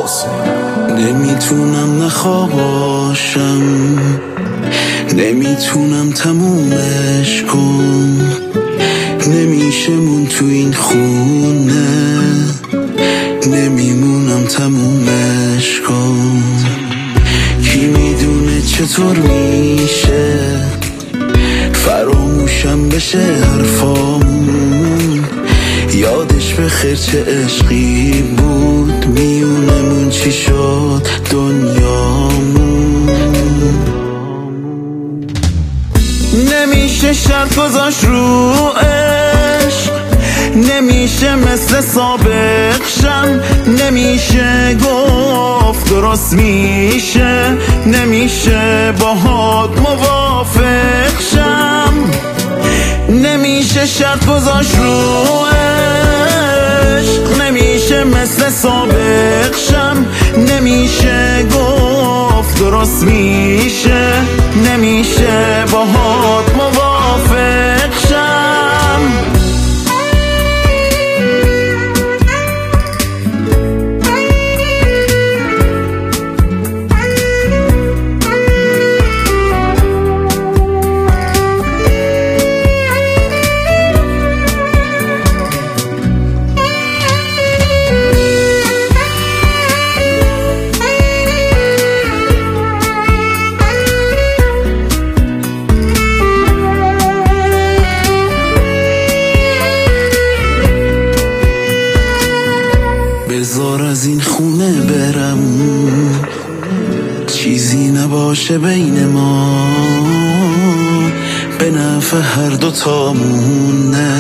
نمیتونم نخواباشم، نمیتونم تمومش کن، نمیشه مون تو این خونه، نمیمونم تمومش کن. کی میدونه چطور میشه فراموشم بشه حرفامون، یادش بخیر چه عشقی بود، میونمون چی شد دنیامون. نمیشه شرط گذاشت رو عشق، نمیشه مثل سابق شم، نمیشه گفت درست میشه، نمیشه باهات موافق شم. نمیشه شرط گذاشت رو عشق، نمیشه مثل سابق شم، نمیشه گفت درست میشه، نمیشه باهات موافق شم. بذار از این خونه برم، چیزی نباشه بین ما، به نفع هر دوتامون نه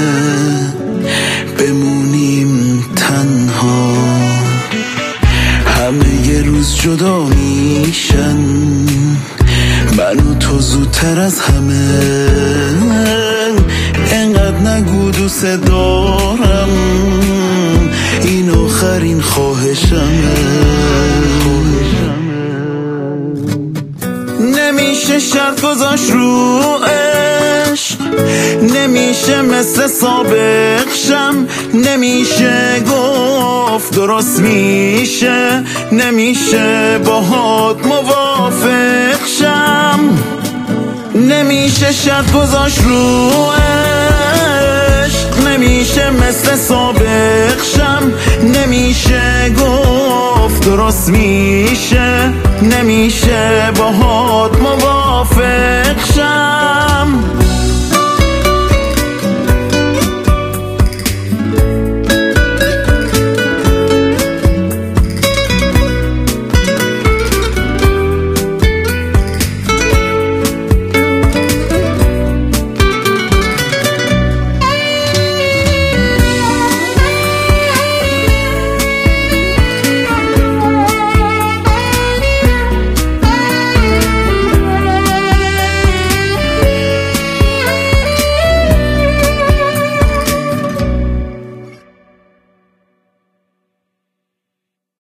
بمونیم تنها. همه یه روز جدا میشن، من و تو زودتر از همه، انقدر نگو دوست دارم، این آخرین خواهشمه. نمیشه شرط گذاشت رو عشق، نمیشه مثل سابق شم، نمیشه گفت درست میشه، نمیشه باهات موافق شم. نمیشه شرط گذاشت رو عشق، نمیشه مثل سابق شم، نمیشه گفت درست میشه، نمیشه باهات موافق